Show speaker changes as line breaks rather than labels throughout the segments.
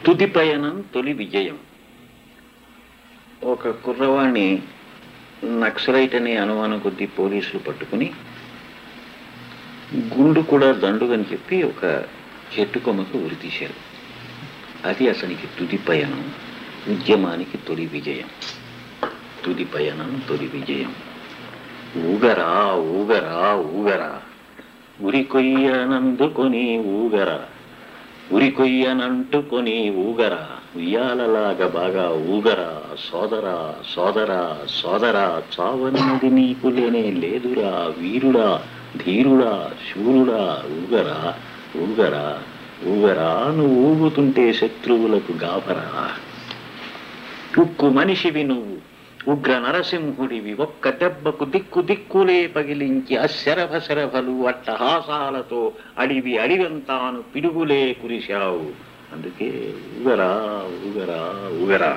తుది పయనం తొలి విజయం. ఒక కుర్రవాణ్ణి నక్సలైట్ అనే అనుమానం కొద్దీ పోలీసులు పట్టుకుని గుండు కూడా దండుగని చెప్పి ఒక చెట్టు కొమ్మకు ఉరితీశారు. అది అతనికి తుది పయనం, ఉద్యమానికి తొలి విజయం. తుది పయనం తొలి విజయం. ఊగరా ఊగరా ఊగరా, ఉరికొయ్యనందుకొని ఊగరా, ఉరికొయ్యనంటుకొని ఊగరా, ఉయ్యాలలాగా బాగా ఊగరా, సోదరా సోదరా సోదరా, చావన్నది నీకు లేనే లేదురా, వీరుడా ధీరుడా శూరుడా, ఊగరా ఊగరా ఊగరా, నువ్వు ఊగుతుంటే శత్రువులకు గాబరా. ఉక్కు మనిషివి నువ్వు, ఉగ్ర నరసింహుడివి, ఒక్క దెబ్బకు దిక్కు దిక్కులే పగిలించి అశరభశరభలు అట్టహాసాలతో అడివి అడివంతాను పిడుగులే కురిశావు. అందుకే ఊగరా ఊగరా ఊగరా.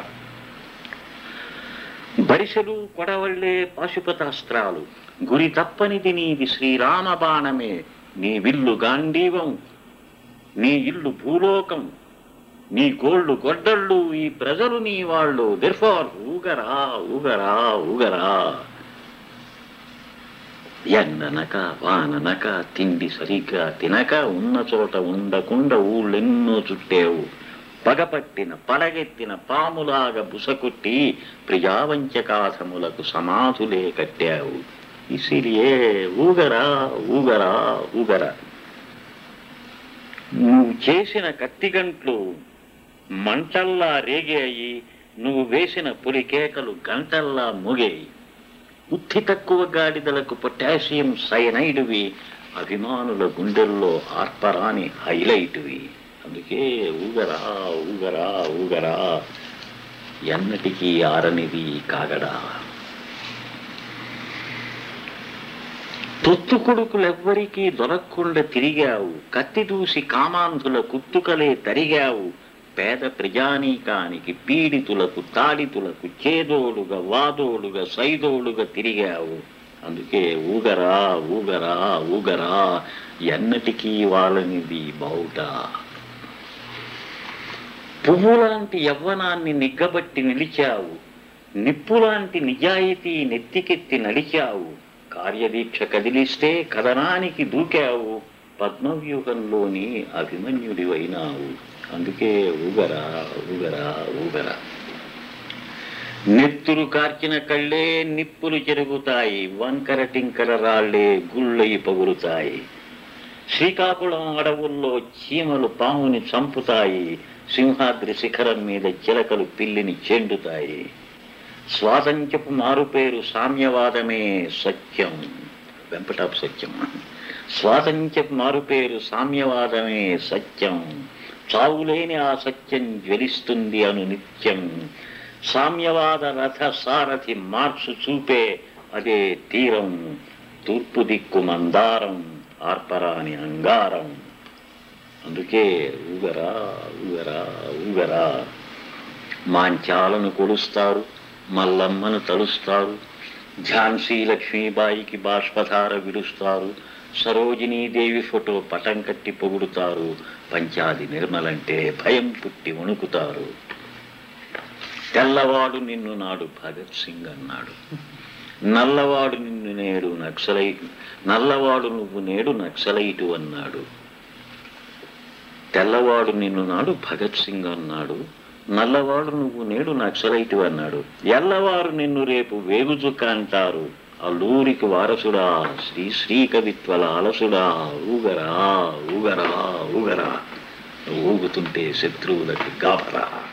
బరిసెలు కొడవళ్లే పాశుపతాస్త్రాలు, గురి తప్పనిది నీది శ్రీరామ బాణమే, నీ విల్లు గాంధీవం, నీ ఇల్లు భూలోకం, నీ గోళ్ళు గొడ్డళ్ళు, ఈ ప్రజలు నీ వాళ్ళు. దెర్ఫోర్ ఊగరా ఊగరా ఊగరా. ఎండనక వాననక తిండి సరిగ్గా తినక ఉన్న చోట ఉండకుండా ఊళ్ళెన్నో చుట్టావు. పగపట్టిన పడగెత్తిన పాములాగా బుసకొట్టి ప్రజావంచకాధములకు సమాధులే కట్టావు. ఇసిరియే ఊగరా ఊగరా ఊగరా. నువ్వు చేసిన కత్తిగంట్లు మంటల్లా రేగాయి, నువ్వు వేసిన పులి కేకలు గంటల్లా మోగాయి. బుద్ధి తక్కువ గాడిదలకు పొటాషియం సైనైడ్వి, అభిమానుల గుండెల్లో ఆర్పరాని హైలైట్వి. అందుకే ఊగరా ఊగరా ఊగరా, ఎన్నటికీ ఆరనిది కాగడా. తొత్తు కొడుకులెవ్వరికీ దొరక్కుండా తిరిగావు, కత్తి దూసి కామాంధుల కుత్తుకలే తరిగావు. పేద ప్రజానీకానికి పీడితులకు తాడితులకు చేదోడుగా వాదోడుగా సైదోడుగా తిరిగావు. అందుకే ఊగరా ఊగరా ఊగరా, ఎన్నటికీ వాళ్ళనిది బౌట. పువ్వులాంటి యవ్వనాన్ని నిగ్గబట్టి నిలిచావు, నిప్పులాంటి నిజాయితీ నెత్తికెత్తి నడిచావు. కార్యదీక్ష కదిలిస్తే కథనానికి దూకావు, పద్మవ్యూహంలోని అభిమన్యుడివైనావు. అందుకే ఊగరా ఊగరా ఊగరా. నెత్తురు కార్చిన కళ్ళే నిప్పులు చెరుగుతాయి, వంకర టింకర రాళ్లే గుళ్ళై పగురుతాయి. శ్రీకాకుళం అడవుల్లో చీమలు పాముని చంపుతాయి, సింహాద్రి శిఖరం మీద చిలకలు పిల్లిని చెండుతాయి. స్వాతంత్ర్యపు మారుపేరు సామ్యవాదమే సత్యం, వెంపటాపు సత్యం. స్వాతంత్ర్యపు మారుపేరు సామ్యవాదమే సత్యం, చావులేని ఆ సత్యం జ్వలిస్తుంది అను నిత్యం. సామ్యవాద రథ సారథి మార్చు చూపే అదే తీరం, తూర్పు దిక్కు మందారం, ఆర్పరాని అంగారం. అందుకే ఊగరా ఊగరా ఊగరా. మాంచాలను కొలుస్తారు, మల్లమ్మను తలుస్తారు, ఝాన్సీ లక్ష్మీబాయికి బాష్పధార విడుస్తారు, సరోజినీదేవి ఫోటో పటం కట్టి పొగుడుతారు, పంచాది నిర్మలంటే భయం పుట్టి వణుకుతారు. తెల్లవాడు నిన్ను నాడు భగత్ సింగ్ అన్నాడు, నల్లవాడు నిన్ను నేడు నక్సలైటు, నల్లవాడు నువ్వు నేడు నక్సలైటు అన్నాడు. తెల్లవాడు నిన్ను నాడు భగత్ సింగ్ అన్నాడు, నల్లవాడు నువ్వు నేడు నక్సలైటు అన్నాడు. ఎల్లవారు నిన్ను రేపు వేగుచుక్క అంటారు, అల్లూరికి వారసుడా శ్రీ కవిత్వల అలసుడా. ఊగరా ఊగరా ఊగరా, ఊగుతుంటే శత్రువులకు గాబరా.